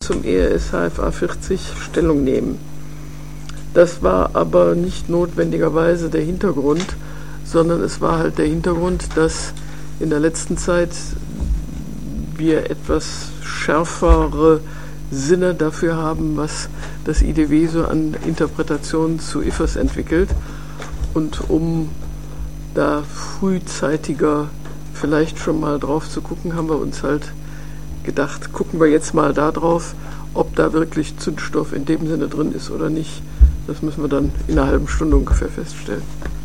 zum ERS HFA 40 Stellung nehmen. Das war aber nicht notwendigerweise der Hintergrund, sondern es war halt der Hintergrund, dass in der letzten Zeit wir etwas schärfere Sinne dafür haben, was das IDW so an Interpretationen zu IFRS entwickelt. Und um da frühzeitiger vielleicht schon mal drauf zu gucken, haben wir uns halt gedacht, gucken wir jetzt mal da drauf, ob da wirklich Zündstoff in dem Sinne drin ist oder nicht. Das müssen wir dann in einer halben Stunde ungefähr feststellen.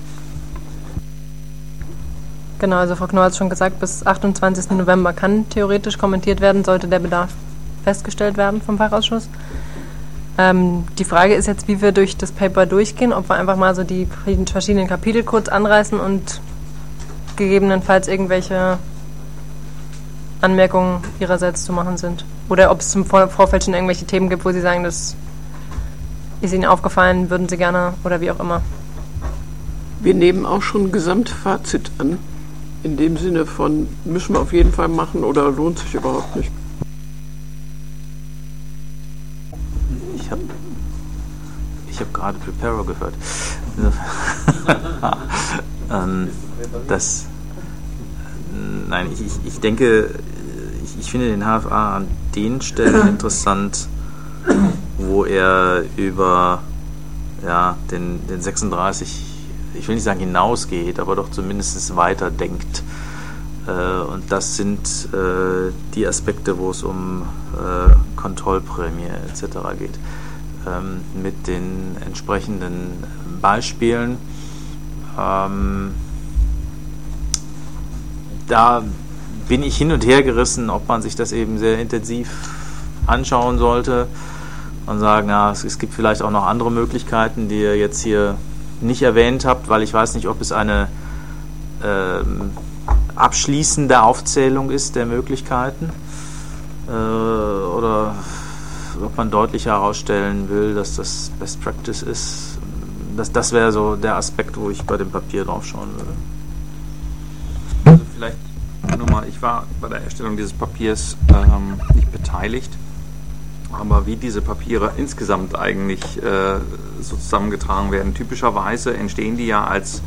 Genau, also Frau Knoll hat es schon gesagt, bis 28. November kann theoretisch kommentiert werden, sollte der Bedarf festgestellt werden vom Fachausschuss. Die Frage ist jetzt, wie wir durch das Paper durchgehen, ob wir einfach mal so die verschiedenen Kapitel kurz anreißen und gegebenenfalls irgendwelche Anmerkungen Ihrerseits zu machen sind. Oder ob es im Vorfeld schon irgendwelche Themen gibt, wo Sie sagen, das ist Ihnen aufgefallen, würden Sie gerne oder wie auch immer. Wir nehmen auch schon ein Gesamtfazit an, in dem Sinne von, müssen wir auf jeden Fall machen oder lohnt sich überhaupt nicht. Ich hab gerade Preparo gehört. Ich denke, ich finde den HFA an den Stellen interessant, wo er über den 36, ich will nicht sagen hinausgeht, aber doch zumindest weiterdenkt. Und das sind die Aspekte, wo es um Kontrollprämie etc. geht. Mit den entsprechenden Beispielen. Da bin ich hin und her gerissen, ob man sich das eben sehr intensiv anschauen sollte und sagen, es gibt vielleicht auch noch andere Möglichkeiten, die ihr jetzt hier nicht erwähnt habt, weil ich weiß nicht, ob es eine abschließende Aufzählung ist der Möglichkeiten oder ob man deutlicher herausstellen will, dass das Best Practice ist. Das wäre so der Aspekt, wo ich bei dem Papier drauf schauen würde. Also vielleicht nur mal, ich war bei der Erstellung dieses Papiers nicht beteiligt, aber wie diese Papiere insgesamt eigentlich so zusammengetragen werden. Typischerweise entstehen die ja als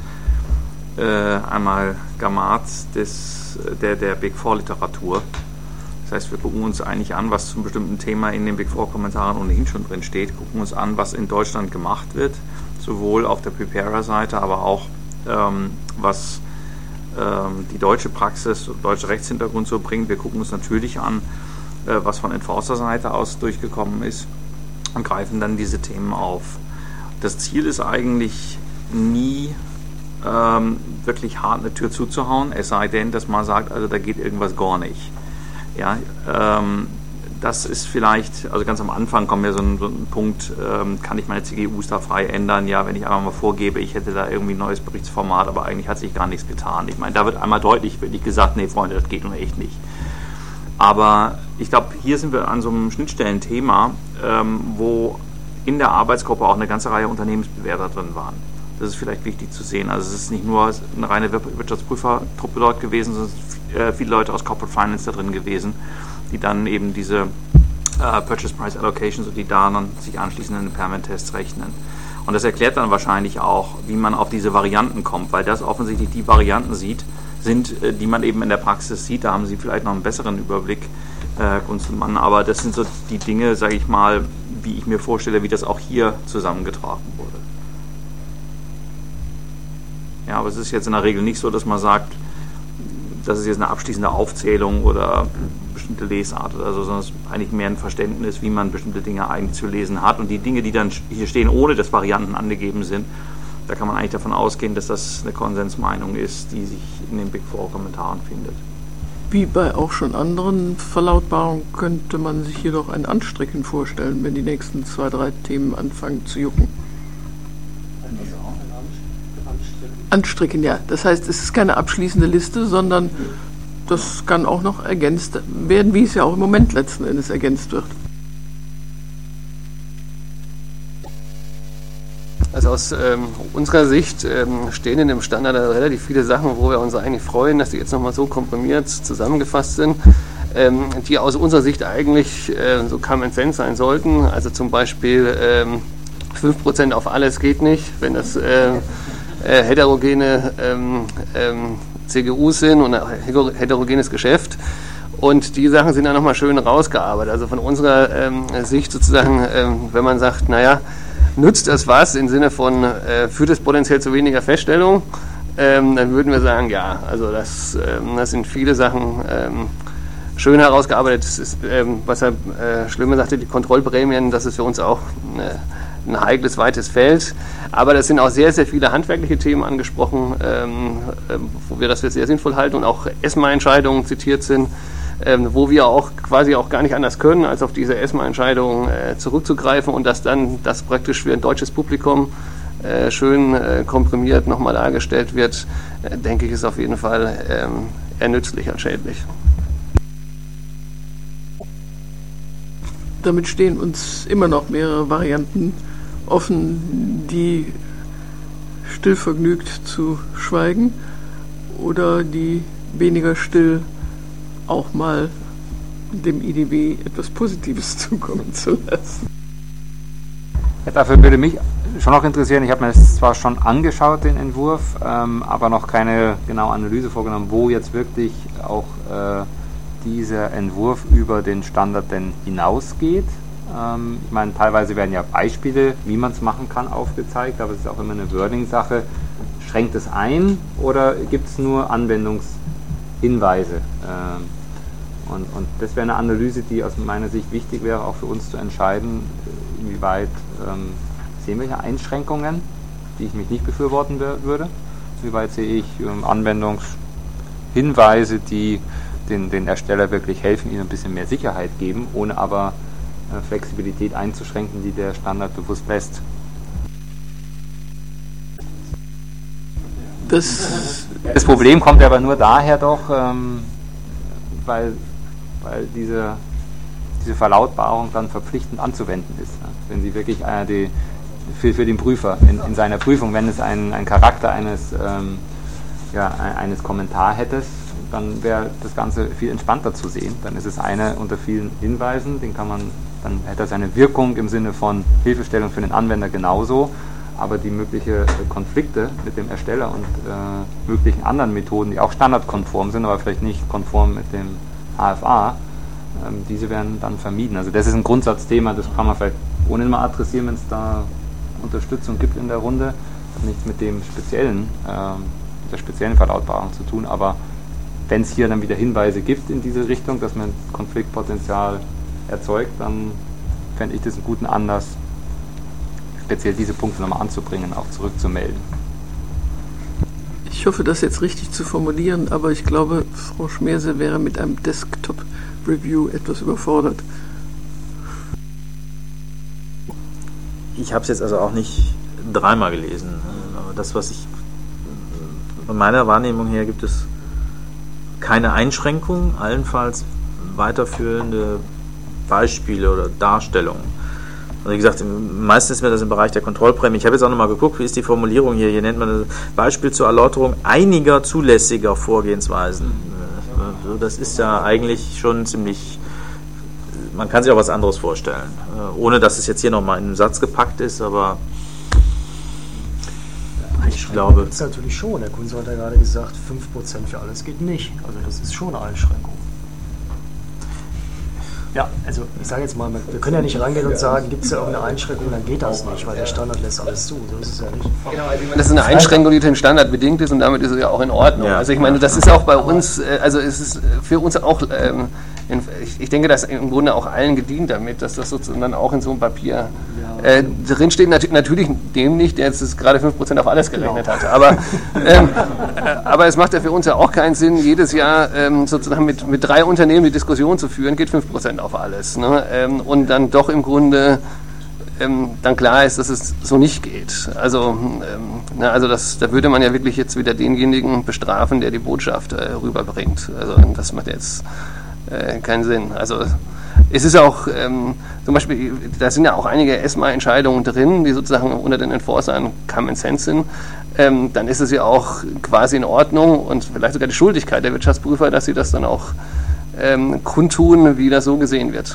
Amalgamat der Big Four Literatur. Das heißt, wir gucken uns eigentlich an, was zum bestimmten Thema in den Big Four Kommentaren ohnehin schon drin steht, gucken uns an, was in Deutschland gemacht wird, sowohl auf der Preparer-Seite, aber auch was die deutsche Praxis, deutsche Rechtshintergrund so bringt. Wir gucken uns natürlich an, was von Enforcer-Seite aus durchgekommen ist und greifen dann diese Themen auf. Das Ziel ist eigentlich nie wirklich hart eine Tür zuzuhauen, es sei denn, dass man sagt, also da geht irgendwas gar nicht. Ja, das ist vielleicht, also ganz am Anfang kommt ja so ein Punkt, kann ich meine CGUs da frei ändern? Ja, wenn ich einmal mal vorgebe, ich hätte da irgendwie ein neues Berichtsformat, aber eigentlich hat sich gar nichts getan. Ich meine, da wird einmal deutlich wirklich gesagt, nee, Freunde, das geht nun echt nicht. Aber ich glaube, hier sind wir an so einem Schnittstellenthema, wo in der Arbeitsgruppe auch eine ganze Reihe Unternehmensbewerter drin waren. Das ist vielleicht wichtig zu sehen. Also es ist nicht nur eine reine Wirtschaftsprüfertruppe dort gewesen, sondern viele Leute aus Corporate Finance da drin gewesen, die dann eben diese Purchase Price Allocations und die da dann sich anschließenden Impairment-Tests rechnen. Und das erklärt dann wahrscheinlich auch, wie man auf diese Varianten kommt, weil das offensichtlich die Varianten sind, die man eben in der Praxis sieht. Da haben Sie vielleicht noch einen besseren Überblick, Kunstmann, aber das sind so die Dinge, sage ich mal, wie ich mir vorstelle, wie das auch hier zusammengetragen wurde. Ja, aber es ist jetzt in der Regel nicht so, dass man sagt, das ist jetzt eine abschließende Aufzählung oder bestimmte Lesart oder so, sondern es ist eigentlich mehr ein Verständnis, wie man bestimmte Dinge eigentlich zu lesen hat. Und die Dinge, die dann hier stehen, ohne dass Varianten angegeben sind, da kann man eigentlich davon ausgehen, dass das eine Konsensmeinung ist, die sich in den Big Four Kommentaren findet. Wie bei auch schon anderen Verlautbarungen könnte man sich jedoch ein Anstricken vorstellen, wenn die nächsten 2, 3 Themen anfangen zu jucken. Anstricken, ja. Das heißt, es ist keine abschließende Liste, sondern das kann auch noch ergänzt werden, wie es ja auch im Moment letzten Endes ergänzt wird. Also aus unserer Sicht stehen in dem Standard relativ viele Sachen, wo wir uns eigentlich freuen, dass die jetzt nochmal so komprimiert zusammengefasst sind. die aus unserer Sicht eigentlich so Common Sense sein sollten. Also zum Beispiel 5% auf alles geht nicht, wenn das heterogene CGUs sind und ein heterogenes Geschäft. Und die Sachen sind dann nochmal schön rausgearbeitet. Also von unserer Sicht sozusagen, wenn man sagt, naja, nützt das was im Sinne von, führt es potenziell zu weniger Feststellung, dann würden wir sagen, ja. Also das sind viele Sachen schön herausgearbeitet. Das ist, was Herr Schlömer sagte, die Kontrollprämien, das ist für uns auch ein heikles, weites Feld. Aber das sind auch sehr, sehr viele handwerkliche Themen angesprochen, wo wir das für sehr sinnvoll halten und auch ESMA-Entscheidungen zitiert sind, wo wir auch quasi auch gar nicht anders können, als auf diese ESMA-Entscheidung zurückzugreifen und das dann das praktisch für ein deutsches Publikum schön komprimiert nochmal dargestellt wird, denke ich, ist auf jeden Fall eher nützlich als schädlich. Damit stehen uns immer noch mehrere Varianten offen, die stillvergnügt zu schweigen oder die weniger still auch mal dem IDW etwas Positives zukommen zu lassen. Ja, dafür würde mich schon noch interessieren, ich habe mir das zwar schon angeschaut, den Entwurf, aber noch keine genaue Analyse vorgenommen, wo jetzt wirklich auch dieser Entwurf über den Standard denn hinausgeht. Ich meine, teilweise werden ja Beispiele, wie man es machen kann, aufgezeigt, aber es ist auch immer eine Wording-Sache. Schränkt es ein oder gibt es nur Anwendungshinweise? Und das wäre eine Analyse, die aus meiner Sicht wichtig wäre, auch für uns zu entscheiden, inwieweit sehen wir hier Einschränkungen, die ich mich nicht befürworten würde. Inwieweit sehe ich Anwendungshinweise, die den Ersteller wirklich helfen, ihnen ein bisschen mehr Sicherheit geben, ohne aber Flexibilität einzuschränken, die der Standard bewusst lässt. Das Problem kommt aber nur daher doch, weil diese Verlautbarung dann verpflichtend anzuwenden ist. Wenn sie wirklich für den Prüfer in seiner Prüfung, wenn es einen Charakter eines Kommentar hätte, dann wäre das Ganze viel entspannter zu sehen. Dann ist es eine unter vielen Hinweisen, dann hätte er seine Wirkung im Sinne von Hilfestellung für den Anwender genauso, aber die möglichen Konflikte mit dem Ersteller und möglichen anderen Methoden, die auch standardkonform sind, aber vielleicht nicht konform mit dem HFA, diese werden dann vermieden. Also das ist ein Grundsatzthema, das kann man vielleicht ohnehin mal adressieren, wenn es da Unterstützung gibt in der Runde. Das hat nichts mit dem der speziellen Verlautbarung zu tun, aber wenn es hier dann wieder Hinweise gibt in diese Richtung, dass man Konfliktpotenzial erzeugt, dann fände ich das einen guten Anlass, speziell diese Punkte nochmal anzubringen, auch zurückzumelden. Ich hoffe, das jetzt richtig zu formulieren, aber ich glaube, Frau Schmerse wäre mit einem Desktop-Review etwas überfordert. Ich habe es jetzt also auch nicht dreimal gelesen, aber das, was ich von meiner Wahrnehmung her gibt es keine Einschränkungen, allenfalls weiterführende Beispiele oder Darstellungen. Also wie gesagt, meistens ist mir das im Bereich der Kontrollprämie. Ich habe jetzt auch nochmal geguckt, wie ist die Formulierung hier. Hier nennt man das Beispiel zur Erläuterung einiger zulässiger Vorgehensweisen. Das ist ja eigentlich schon ziemlich, man kann sich auch was anderes vorstellen. Ohne dass es jetzt hier nochmal in einen Satz gepackt ist, aber ich glaube... Das ist natürlich schon. Der Kunze hat ja gerade gesagt, 5% für alles geht nicht. Also das ist schon eine Einschränkung. Ja, also ich sage jetzt mal, wir können ja nicht rangehen und sagen, gibt es ja irgendeine Einschränkung, dann geht das nicht, weil der Standard lässt alles zu. So ist es ja nicht. Genau, also das ist eine Einschränkung, die den Standard bedingt ist und damit ist es ja auch in Ordnung. Ja. Also ich meine, das ist auch bei uns, also es ist für uns auch, ich denke, das ist im Grunde auch allen gedient damit, dass das sozusagen dann auch in so einem Papier drinsteht. Natürlich dem nicht, der jetzt gerade 5% auf alles gerechnet hat. Aber es macht ja für uns ja auch keinen Sinn, jedes Jahr sozusagen mit 3 Unternehmen die Diskussion zu führen, geht 5% auf alles. Ne? Und dann doch im Grunde dann klar ist, dass es so nicht geht. Also da würde man ja wirklich jetzt wieder denjenigen bestrafen, der die Botschaft rüberbringt. Also das macht jetzt keinen Sinn. Also es ist auch, zum Beispiel, da sind ja auch einige ESMA-Entscheidungen drin, die sozusagen unter den Enforcern Common Sense sind. Dann ist es ja auch quasi in Ordnung und vielleicht sogar die Schuldigkeit der Wirtschaftsprüfer, dass sie das dann auch kundtun, wie das so gesehen wird.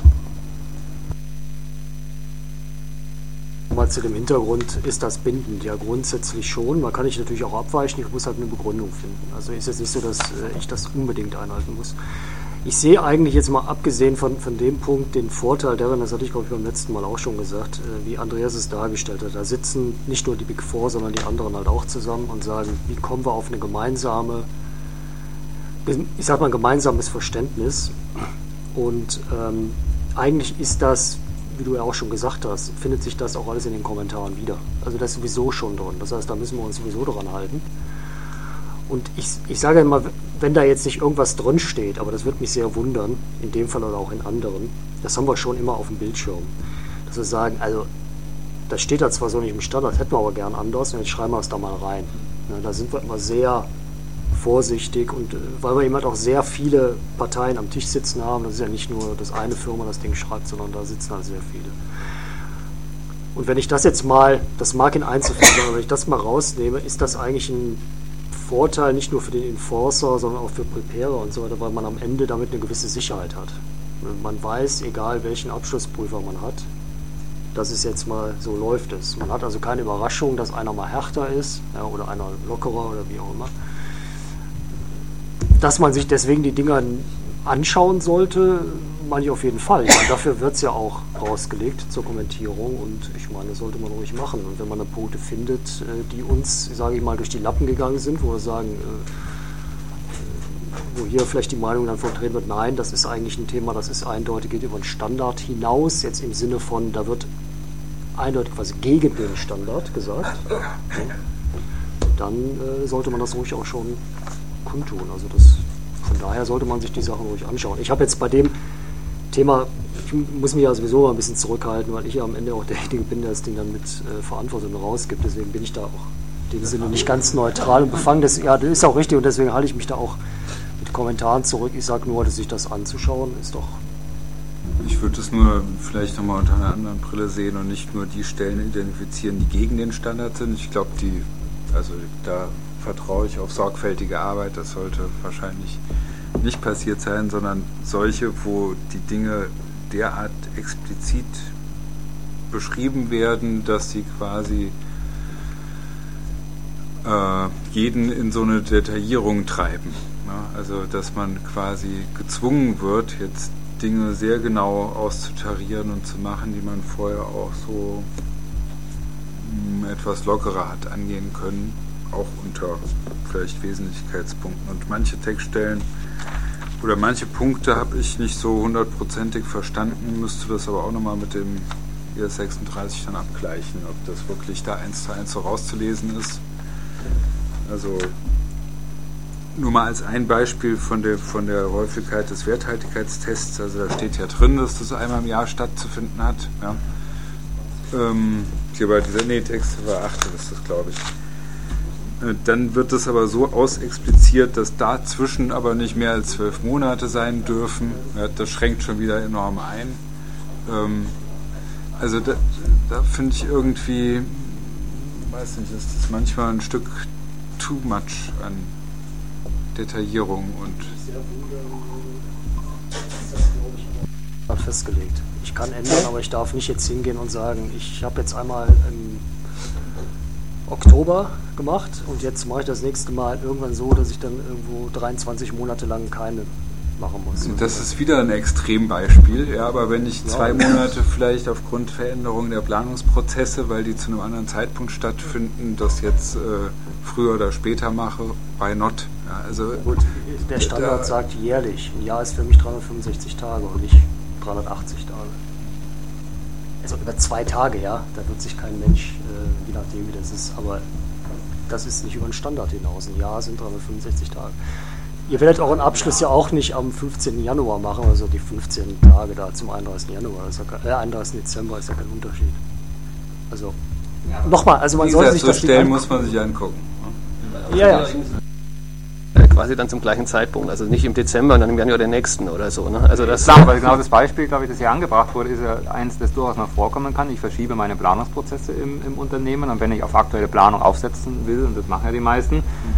Mal zu dem Hintergrund, ist das bindend? Ja, grundsätzlich schon. Man kann ich natürlich auch abweichen, ich muss halt eine Begründung finden. Also ist jetzt nicht so, dass ich das unbedingt einhalten muss. Ich sehe eigentlich jetzt mal abgesehen von dem Punkt den Vorteil darin, das hatte ich glaube ich beim letzten Mal auch schon gesagt, wie Andreas es dargestellt hat. Da sitzen nicht nur die Big Four, sondern die anderen halt auch zusammen und sagen, wie kommen wir auf eine gemeinsame, ich sag mal, ein gemeinsames Verständnis. Und eigentlich ist das, wie du ja auch schon gesagt hast, findet sich das auch alles in den Kommentaren wieder. Also das ist sowieso schon drin. Das heißt, da müssen wir uns sowieso dran halten. Und ich sage immer, wenn da jetzt nicht irgendwas drin steht, aber das wird mich sehr wundern, in dem Fall oder auch in anderen, das haben wir schon immer auf dem Bildschirm. Dass wir sagen, also das steht da zwar so nicht im Standard, das hätten wir aber gern anders und jetzt schreiben wir es da mal rein. Ja, da sind wir immer sehr vorsichtig und weil wir eben halt auch sehr viele Parteien am Tisch sitzen haben, das ist ja nicht nur das eine Firma das Ding schreibt, sondern da sitzen halt sehr viele. Und wenn ich das jetzt mal, das mag in Einzelfällen sein, aber wenn ich das mal rausnehme, ist das eigentlich ein Vorteil nicht nur für den Enforcer, sondern auch für Preparer und so weiter, weil man am Ende damit eine gewisse Sicherheit hat. Man weiß, egal welchen Abschlussprüfer man hat, dass es jetzt mal so läuft es. Man hat also keine Überraschung, dass einer mal härter ist, ja, oder einer lockerer oder wie auch immer. Dass man sich deswegen die Dinger anschauen sollte, meine ich auf jeden Fall. Ich meine, dafür wird es ja auch rausgelegt zur Kommentierung und ich meine, das sollte man ruhig machen. Und wenn man da Punkte findet, die uns, sage ich mal, durch die Lappen gegangen sind, wo wir sagen, wo hier vielleicht die Meinung dann vertreten wird, nein, das ist eigentlich ein Thema, das ist eindeutig, geht über den Standard hinaus, jetzt im Sinne von, da wird eindeutig quasi gegen den Standard gesagt, dann sollte man das ruhig auch schon kundtun. Also von daher sollte man sich die Sachen ruhig anschauen. Ich habe jetzt bei dem Thema, ich muss mich ja sowieso mal ein bisschen zurückhalten, weil ich ja am Ende auch derjenige bin, der das Ding dann mit Verantwortung rausgibt. Deswegen bin ich da auch in dem Sinne nicht ganz neutral und befangen. Das ist auch richtig und deswegen halte ich mich da auch mit Kommentaren zurück. Ich sage nur, dass sich das anzuschauen ist doch. Ich würde es nur vielleicht nochmal unter einer anderen Brille sehen und nicht nur die Stellen identifizieren, die gegen den Standard sind. Ich glaube, da vertraue ich auf sorgfältige Arbeit. Das sollte wahrscheinlich nicht passiert sein, sondern solche, wo die Dinge derart explizit beschrieben werden, dass sie quasi jeden in so eine Detaillierung treiben. Ja, also dass man quasi gezwungen wird, jetzt Dinge sehr genau auszutarieren und zu machen, die man vorher auch so etwas lockerer hat angehen können, auch unter vielleicht Wesentlichkeitspunkten. Und manche Textstellen oder manche Punkte habe ich nicht so hundertprozentig verstanden, müsste das aber auch nochmal mit dem ES36 dann abgleichen, ob das wirklich da 1:1 so rauszulesen ist. Also nur mal als ein Beispiel von der Häufigkeit des Werthaltigkeitstests, also da steht ja drin, dass das einmal im Jahr stattzufinden hat. Ja. Hier bei dieser Text war 8, ist das, glaube ich. Dann wird das aber so ausexpliziert, dass dazwischen aber nicht mehr als 12 Monate sein dürfen. Ja, das schränkt schon wieder enorm ein. Also da finde ich irgendwie, weiß nicht, ist das manchmal ein Stück too much an Detaillierung und festgelegt. Ich kann ändern, aber ich darf nicht jetzt hingehen und sagen, ich habe jetzt einmal im Oktober gemacht und jetzt mache ich das nächste Mal irgendwann so, dass ich dann irgendwo 23 Monate lang keine machen muss. Das ist wieder ein Extrembeispiel, ja, aber wenn ich 2 Monate vielleicht aufgrund Veränderung der Planungsprozesse, weil die zu einem anderen Zeitpunkt stattfinden, das jetzt früher oder später mache, why not? Ja, also gut, der Standard sagt jährlich. Ein Jahr ist für mich 365 Tage und nicht 380 Tage. Also über 2 Tage, ja, da wird sich kein Mensch, je nachdem wie das ist, aber das ist nicht über den Standard hinaus. Ein Jahr sind 365 Tage. Ihr werdet euren Abschluss ja auch nicht am 15. Januar machen, also die 15 Tage da zum 31. Januar, 31. Dezember ist ja kein Unterschied. Also, nochmal, also man sollte sich so das Stellen muss man sich angucken. Ja. Quasi dann zum gleichen Zeitpunkt, also nicht im Dezember und dann im Januar den nächsten oder so. Ne? Also das klar, weil genau das Beispiel, glaube ich, das hier angebracht wurde, ist ja eins, das durchaus mal vorkommen kann. Ich verschiebe meine Planungsprozesse im Unternehmen und wenn ich auf aktuelle Planung aufsetzen will, und das machen ja die meisten,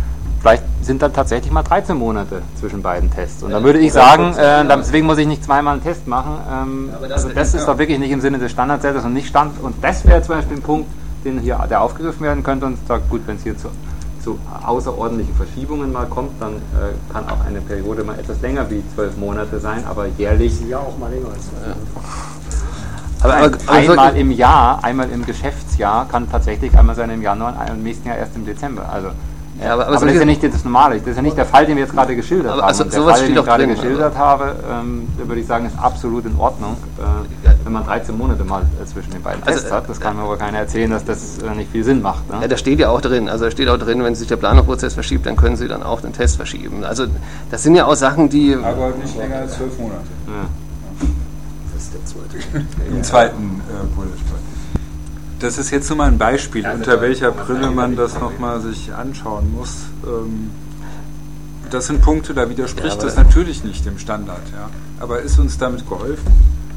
vielleicht sind dann tatsächlich mal 13 Monate zwischen beiden Tests. Und dann würde ich sagen, deswegen muss ich nicht zweimal einen Test machen. Also das ist doch wirklich nicht im Sinne des Standardsetters und nicht Stand. Und das wäre zum Beispiel ein Punkt, der aufgegriffen werden könnte und sagt, gut, wenn es hier zu außerordentlichen Verschiebungen mal kommt, dann kann auch eine Periode mal etwas länger wie 12 Monate sein, aber jährlich. Ja, auch mal länger als 12 Aber Monate. einmal im Jahr, einmal im Geschäftsjahr kann tatsächlich einmal sein im Januar und im nächsten Jahr erst im Dezember. Also, aber das ist ja nicht das Normale. Das ist ja nicht der Fall, den wir jetzt gerade geschildert haben. Also und der Fall, den ich gerade geschildert habe, würde ich sagen, ist absolut in Ordnung, wenn man 13 Monate mal zwischen den beiden Tests hat. Das kann mir aber keiner erzählen, dass das nicht viel Sinn macht. Ne? Ja, da steht ja auch drin. Also da steht auch drin, wenn sich der Planungsprozess verschiebt, dann können Sie dann auch den Test verschieben. Also das sind ja auch Sachen, die... Aber nicht länger als 12 Monate. Ja. Das ist der zweite. Im zweiten Bullet Point. Das ist jetzt nur mal ein Beispiel, unter welcher Brille man das nochmal sich anschauen muss. Das sind Punkte, da widerspricht das natürlich nicht dem Standard. Ja. Aber ist uns damit geholfen?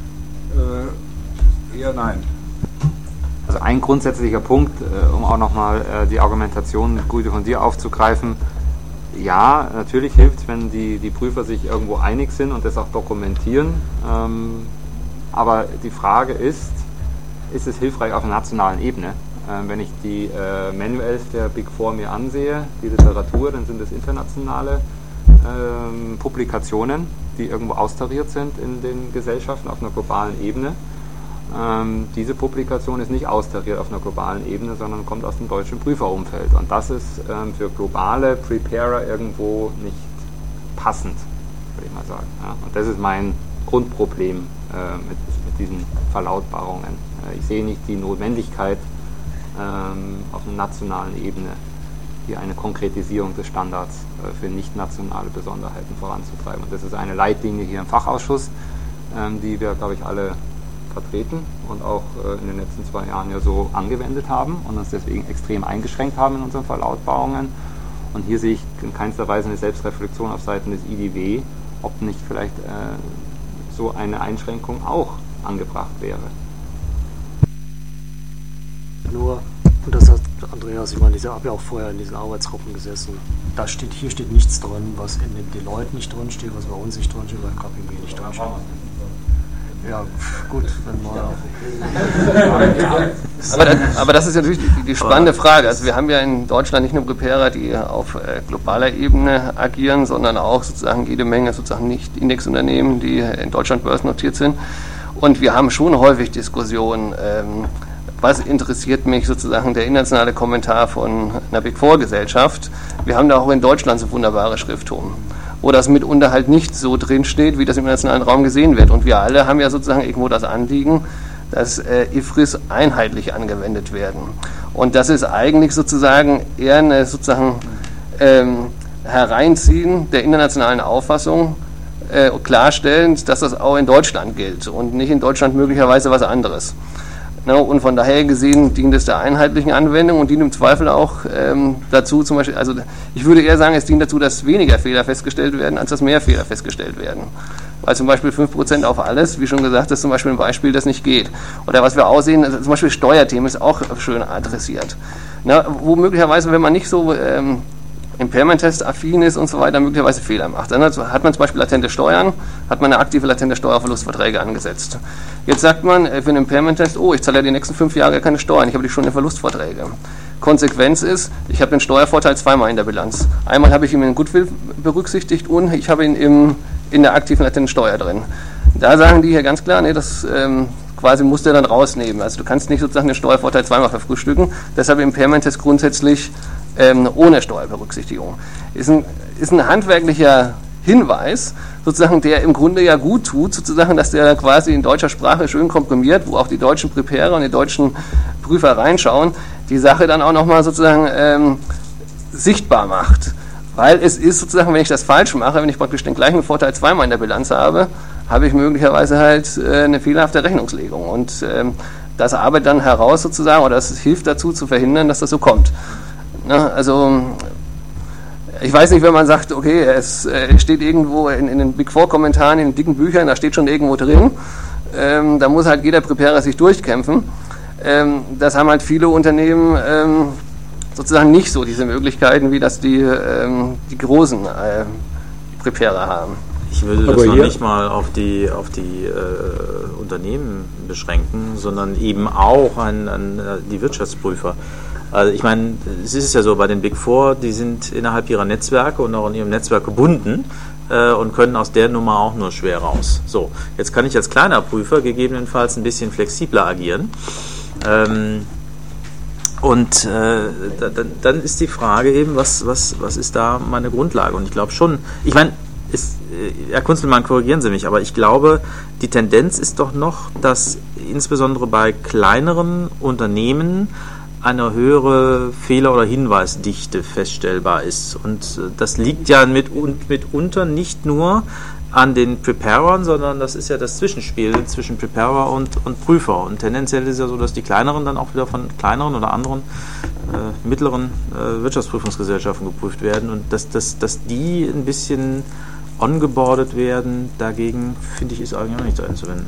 Eher nein. Also ein grundsätzlicher Punkt, um auch nochmal die Argumentation, Guido, von dir aufzugreifen. Ja, natürlich hilft es, wenn die Prüfer sich irgendwo einig sind und das auch dokumentieren. Aber die Frage ist es hilfreich auf einer nationalen Ebene? Wenn ich die Manuals der Big Four mir ansehe, die Literatur, dann sind es internationale Publikationen, die irgendwo austariert sind in den Gesellschaften auf einer globalen Ebene. Diese Publikation ist nicht austariert auf einer globalen Ebene, sondern kommt aus dem deutschen Prüferumfeld. Und das ist für globale Preparer irgendwo nicht passend, würde ich mal sagen. Ja? Und das ist mein Grundproblem mit diesen Verlautbarungen. Ich sehe nicht die Notwendigkeit, auf einer nationalen Ebene hier eine Konkretisierung des Standards für nicht nationale Besonderheiten voranzutreiben. Und das ist eine Leitlinie hier im Fachausschuss, die wir, glaube ich, alle vertreten und auch in den letzten 2 Jahren ja so angewendet haben und uns deswegen extrem eingeschränkt haben in unseren Verlautbarungen. Und hier sehe ich in keinster Weise eine Selbstreflexion auf Seiten des IDW, ob nicht vielleicht so eine Einschränkung auch angebracht wäre. Nur, und das hat Andreas, ich meine, ich habe ja auch vorher in diesen Arbeitsgruppen gesessen. Hier steht nichts drin, was in den Deloitte nicht drin steht, was bei uns nicht drin steht, beim KPMG nicht drin steht. Ja, gut, wenn aber das ist natürlich die spannende Frage. Also wir haben ja in Deutschland nicht nur Preparer, die auf globaler Ebene agieren, sondern auch sozusagen jede Menge sozusagen Nicht-Indexunternehmen, die in Deutschland börsennotiert sind. Und wir haben schon häufig Diskussionen, was interessiert mich sozusagen der internationale Kommentar von einer Big Four Gesellschaft. Wir haben da auch in Deutschland so wunderbare Schrifttum, wo das mitunter halt nicht so drin steht, wie das im internationalen Raum gesehen wird. Und wir alle haben ja sozusagen irgendwo das Anliegen, dass IFRS einheitlich angewendet werden. Und das ist eigentlich sozusagen eher eine sozusagen Hereinziehen der internationalen Auffassung, klarstellend, dass das auch in Deutschland gilt und nicht in Deutschland möglicherweise was anderes. Und von daher gesehen dient es der einheitlichen Anwendung und dient im Zweifel auch dazu, zum Beispiel, also ich würde eher sagen, es dient dazu, dass weniger Fehler festgestellt werden, als dass mehr Fehler festgestellt werden. Weil zum Beispiel 5% auf alles, wie schon gesagt, ist zum Beispiel ein Beispiel, das nicht geht. Oder was wir auch sehen, also zum Beispiel Steuerthemen ist auch schön adressiert. Wo möglicherweise, wenn man nicht so Impairment-Test-affin ist und so weiter, möglicherweise Fehler macht. Dann hat man zum Beispiel latente Steuern, hat man eine aktive latente Steuerverlustverträge angesetzt. Jetzt sagt man für einen Impairment-Test, ich zahle ja die nächsten 5 Jahre keine Steuern, ich habe die schon in Verlustverträge. Konsequenz ist, ich habe den Steuervorteil zweimal in der Bilanz. Einmal habe ich ihn in Goodwill berücksichtigt und ich habe ihn in der aktiven latenten Steuer drin. Da sagen die hier ganz klar, nee, das quasi musst du dann rausnehmen. Also du kannst nicht sozusagen den Steuervorteil zweimal verfrühstücken, deshalb Impairment-Test grundsätzlich ohne Steuerberücksichtigung. Ist ein handwerklicher Hinweis, sozusagen, der im Grunde ja gut tut, sozusagen, dass der quasi in deutscher Sprache schön komprimiert, wo auch die deutschen Preparer und die deutschen Prüfer reinschauen, die Sache dann auch nochmal sozusagen sichtbar macht. Weil es ist sozusagen, wenn ich das falsch mache, wenn ich praktisch den gleichen Vorteil zweimal in der Bilanz habe, habe ich möglicherweise halt eine fehlerhafte Rechnungslegung. Und das arbeitet dann heraus sozusagen, oder das hilft dazu zu verhindern, dass das so kommt. Also ich weiß nicht, wenn man sagt, okay, es steht irgendwo in den Big Four Kommentaren, in den dicken Büchern, da steht schon irgendwo drin, da muss halt jeder Preparer sich durchkämpfen. Das haben halt viele Unternehmen sozusagen nicht so diese Möglichkeiten, wie das die großen Preparer haben. Ich würde das noch nicht mal auf die Unternehmen beschränken, sondern eben auch an die Wirtschaftsprüfer. Also ich meine, es ist ja so, bei den Big Four, die sind innerhalb ihrer Netzwerke und auch in ihrem Netzwerk gebunden und können aus der Nummer auch nur schwer raus. So, jetzt kann ich als kleiner Prüfer gegebenenfalls ein bisschen flexibler agieren. Dann ist die Frage eben, was ist da meine Grundlage? Und ich glaube schon, ich meine, Herr Kunzelmann, korrigieren Sie mich, aber ich glaube, die Tendenz ist doch noch, dass insbesondere bei kleineren Unternehmen eine höhere Fehler- oder Hinweisdichte feststellbar ist. Und das liegt ja mitunter nicht nur an den Preparern, sondern das ist ja das Zwischenspiel zwischen Preparer und Prüfer. Und tendenziell ist es ja so, dass die kleineren dann auch wieder von kleineren oder anderen mittleren Wirtschaftsprüfungsgesellschaften geprüft werden und dass die ein bisschen ongeboardet werden. Dagegen, finde ich, ist eigentlich auch nichts einzuwenden.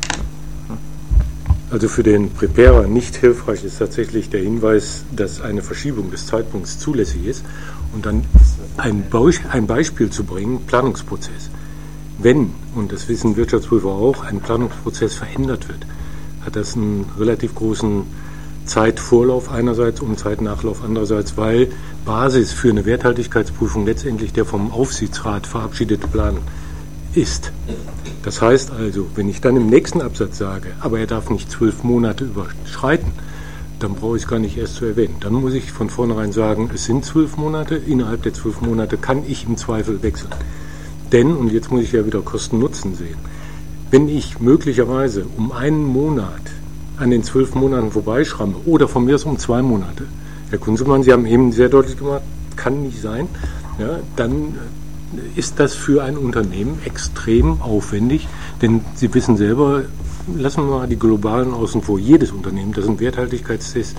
Also für den Preparer nicht hilfreich ist tatsächlich der Hinweis, dass eine Verschiebung des Zeitpunkts zulässig ist und dann ein Beispiel zu bringen, Planungsprozess. Wenn, und das wissen Wirtschaftsprüfer auch, ein Planungsprozess verändert wird, hat das einen relativ großen Zeitvorlauf einerseits und Zeitnachlauf andererseits, weil Basis für eine Werthaltigkeitsprüfung letztendlich der vom Aufsichtsrat verabschiedete Plan ist. Das heißt also, wenn ich dann im nächsten Absatz sage, aber er darf nicht 12 Monate überschreiten, dann brauche ich es gar nicht erst zu erwähnen. Dann muss ich von vornherein sagen, es sind 12 Monate, innerhalb der 12 Monate kann ich im Zweifel wechseln. Denn, und jetzt muss ich ja wieder Kosten-Nutzen sehen, wenn ich möglicherweise um einen Monat an den 12 Monaten vorbeischramme oder von mir aus um 2 Monate, Herr Kunzelmann, Sie haben eben sehr deutlich gemacht, kann nicht sein, ja, dann ist das für ein Unternehmen extrem aufwendig, denn Sie wissen selber, lassen wir mal die globalen außen vor, jedes Unternehmen, das einen Werthaltigkeitstest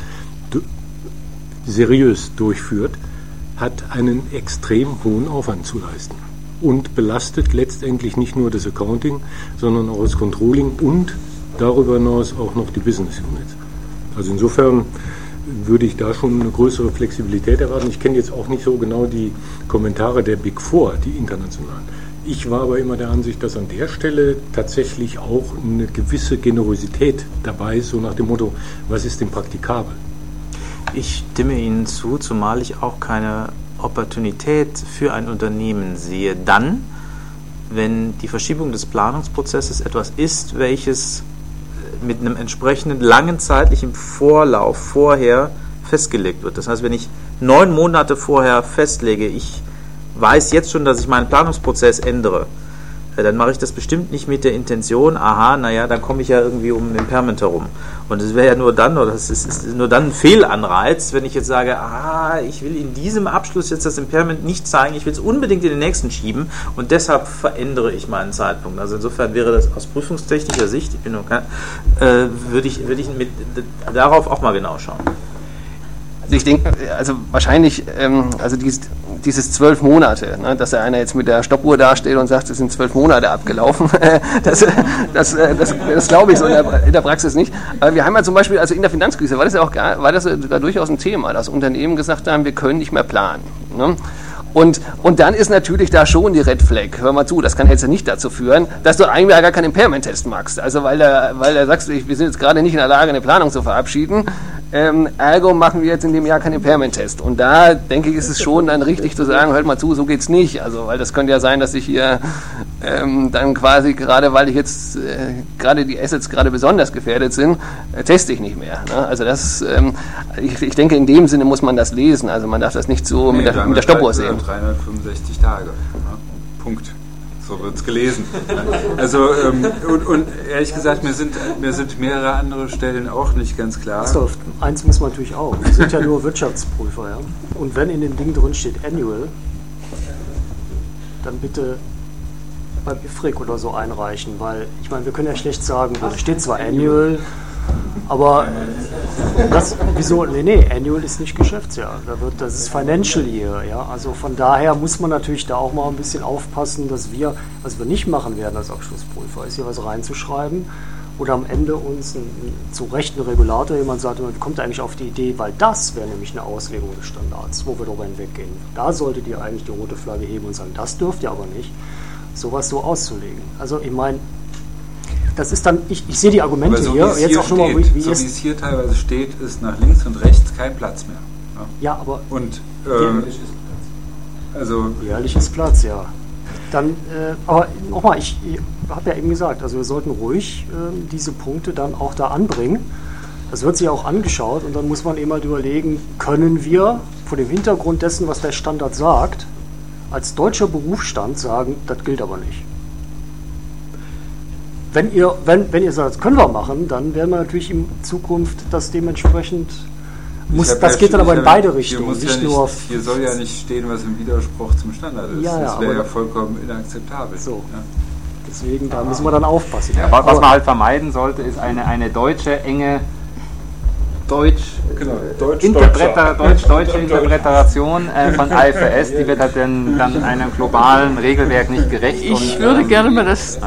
seriös durchführt, hat einen extrem hohen Aufwand zu leisten und belastet letztendlich nicht nur das Accounting, sondern auch das Controlling und darüber hinaus auch noch die Business Units. Also insofern würde ich da schon eine größere Flexibilität erwarten. Ich kenne jetzt auch nicht so genau die Kommentare der Big Four, die internationalen. Ich war aber immer der Ansicht, dass an der Stelle tatsächlich auch eine gewisse Generosität dabei ist, so nach dem Motto, was ist denn praktikabel? Ich stimme Ihnen zu, zumal ich auch keine Opportunität für ein Unternehmen sehe, dann, wenn die Verschiebung des Planungsprozesses etwas ist, welches mit einem entsprechenden langen zeitlichen Vorlauf vorher festgelegt wird. Das heißt, wenn ich 9 Monate vorher festlege, ich weiß jetzt schon, dass ich meinen Planungsprozess ändere, dann mache ich das bestimmt nicht mit der Intention, dann komme ich ja irgendwie um ein Impairment herum. Und es wäre ja nur dann, oder es ist nur dann ein Fehlanreiz, wenn ich jetzt sage, ich will in diesem Abschluss jetzt das Impairment nicht zeigen, ich will es unbedingt in den nächsten schieben und deshalb verändere ich meinen Zeitpunkt. Also insofern wäre das aus prüfungstechnischer Sicht, ich bin noch kein, würde ich darauf auch mal genau schauen. Also ich denke, also wahrscheinlich, dieses 12 Monate, ne, dass da einer jetzt mit der Stoppuhr dasteht und sagt, es sind 12 Monate abgelaufen, das glaube ich so in der Praxis nicht. Aber wir haben ja zum Beispiel, also in der Finanzkrise war das sogar durchaus ein Thema, dass Unternehmen gesagt haben, wir können nicht mehr planen. Ne? Und dann ist natürlich da schon die Red Flag, hör mal zu, das kann jetzt nicht dazu führen, dass du eigentlich gar keinen Impairment-Test machst. Also weil du sagst, wir sind jetzt gerade nicht in der Lage, eine Planung zu verabschieden, ergo machen wir jetzt in dem Jahr keinen Impairment-Test. Und da, denke ich, ist es schon dann richtig zu sagen, hört mal zu, so geht's nicht. Also, weil das könnte ja sein, dass ich hier dann quasi, gerade weil ich jetzt gerade die Assets gerade besonders gefährdet sind, teste ich nicht mehr. Ne? Also das, ich denke, in dem Sinne muss man das lesen. Also man darf das nicht so mit der Stoppuhr sehen. 365 Tage. Ja, Punkt. So wird es gelesen. Also, und ehrlich gesagt, mir sind mehrere andere Stellen auch nicht ganz klar. So, eins muss man natürlich auch. Wir sind ja nur Wirtschaftsprüfer. Ja? Und wenn in dem Ding drin steht Annual, dann bitte beim IFRIC oder so einreichen, weil ich meine, wir können ja schlecht sagen, da steht zwar Annual, aber wieso? Nee, Annual ist nicht Geschäftsjahr. Das ist Financial Year. Ja? Also von daher muss man natürlich da auch mal ein bisschen aufpassen, dass was wir nicht machen werden als Abschlussprüfer, ist hier was reinzuschreiben, oder am Ende uns zu Recht ein Regulator, jemand sagt, wie kommt eigentlich auf die Idee, weil das wäre nämlich eine Auslegung des Standards, wo wir darüber hinweggehen. Da solltet ihr eigentlich die rote Flagge heben und sagen, das dürft ihr aber nicht, sowas so auszulegen. Also ich meine, das ist dann, ich sehe die Argumente so hier, jetzt auch nochmal, wie es hier teilweise steht, ist nach links und rechts kein Platz mehr. Ja, aber und jährlich ist Platz, ja. Dann, aber nochmal, ich habe ja eben gesagt, also wir sollten ruhig diese Punkte dann auch da anbringen. Das wird sich auch angeschaut und dann muss man eben halt überlegen, können wir vor dem Hintergrund dessen, was der Standard sagt, als deutscher Berufsstand sagen, das gilt aber nicht. Wenn ihr sagt, das können wir machen, dann werden wir natürlich in Zukunft das dementsprechend das geht dann aber in beide Richtungen. Hier soll ja nicht stehen, was im Widerspruch zum Standard ist. Das wäre ja vollkommen inakzeptabel. So. Ja. Deswegen, da müssen wir dann aufpassen. Ja, was man halt vermeiden sollte, ist eine deutsche, enge deutsche Interpretation von IFRS. Die wird halt dann einem globalen Regelwerk nicht gerecht. Ich würde gerne mal das...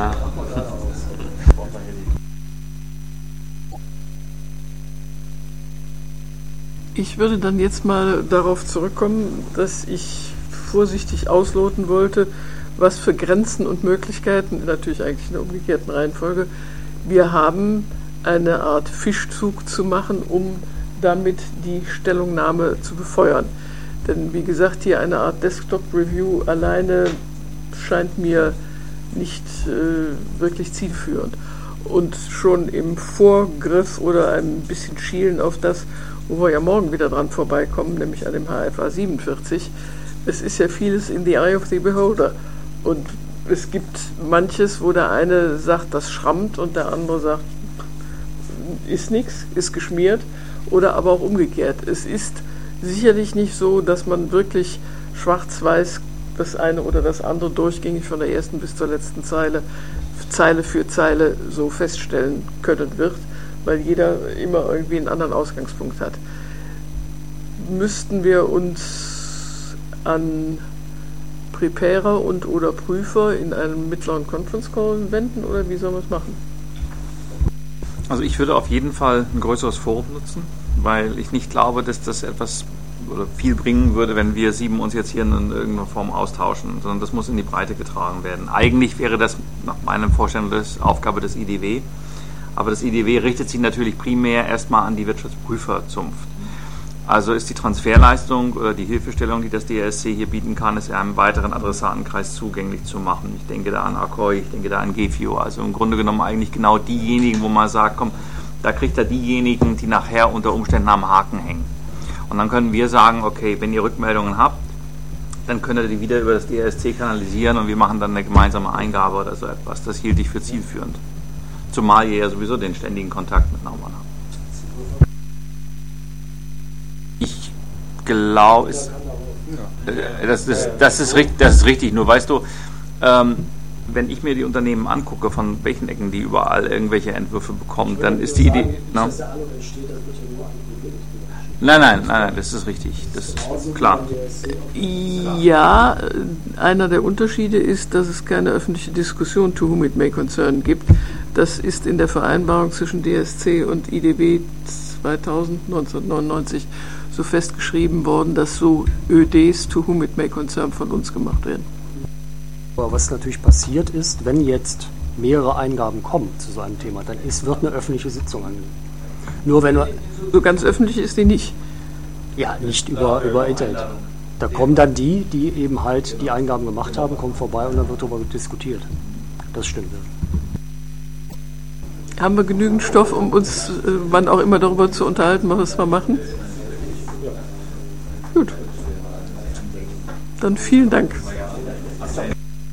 Ich würde dann jetzt mal darauf zurückkommen, dass ich vorsichtig ausloten wollte, was für Grenzen und Möglichkeiten, natürlich eigentlich in der umgekehrten Reihenfolge, wir haben, eine Art Fischzug zu machen, um damit die Stellungnahme zu befeuern. Denn wie gesagt, hier eine Art Desktop-Review alleine scheint mir nicht wirklich zielführend. Und schon im Vorgriff oder ein bisschen schielen auf das, wo wir ja morgen wieder dran vorbeikommen, nämlich an dem HFA 47. Es ist ja vieles in the eye of the beholder. Und es gibt manches, wo der eine sagt, das schrammt und der andere sagt, ist nichts, ist geschmiert. Oder aber auch umgekehrt. Es ist sicherlich nicht so, dass man wirklich schwarz-weiß das eine oder das andere durchgängig von der ersten bis zur letzten Zeile für Zeile so feststellen können wird, weil jeder immer irgendwie einen anderen Ausgangspunkt hat. Müssten wir uns an Preparer und oder Prüfer in einem mittleren Conference Call wenden oder wie sollen wir es machen? Also ich würde auf jeden Fall ein größeres Forum nutzen, weil ich nicht glaube, dass das etwas oder viel bringen würde, wenn wir 7 uns jetzt hier in irgendeiner Form austauschen, sondern das muss in die Breite getragen werden. Eigentlich wäre das nach meinem Vorstellung Aufgabe des IDW, aber das IDW richtet sich natürlich primär erstmal an die Wirtschaftsprüferzunft. Also ist die Transferleistung oder die Hilfestellung, die das DRSC hier bieten kann, ist einem weiteren Adressatenkreis zugänglich zu machen. Ich denke da an Akoi, ich denke da an GFIO, also im Grunde genommen eigentlich genau diejenigen, wo man sagt, komm, da kriegt er diejenigen, die nachher unter Umständen am Haken hängen. Und dann können wir sagen, okay, wenn ihr Rückmeldungen habt, dann könnt ihr die wieder über das DRSC kanalisieren und wir machen dann eine gemeinsame Eingabe oder so etwas. Das hielt ich für zielführend. Zumal ihr ja sowieso den ständigen Kontakt mit Naumann habt. Ich glaube, das ist richtig. Nur weißt du, wenn ich mir die Unternehmen angucke, von welchen Ecken die überall irgendwelche Entwürfe bekommen, dann ist die Idee... No? Nein, das ist richtig, das ist klar. Ja, einer der Unterschiede ist, dass es keine öffentliche Diskussion to whom it may concern gibt. Das ist in der Vereinbarung zwischen DSC und IDB 1999 so festgeschrieben worden, dass so ÖDs to whom it may concern von uns gemacht werden. Aber was natürlich passiert ist, wenn jetzt mehrere Eingaben kommen zu so einem Thema, dann wird eine öffentliche Sitzung angelegt. Nur wenn wir... So ganz öffentlich ist die nicht. Ja, nicht über Internet. Da kommen dann die eben halt die Eingaben gemacht haben, kommen vorbei und dann wird darüber diskutiert. Das stimmt. Haben wir genügend Stoff, um uns wann auch immer darüber zu unterhalten, was wir machen? Gut. Dann vielen Dank.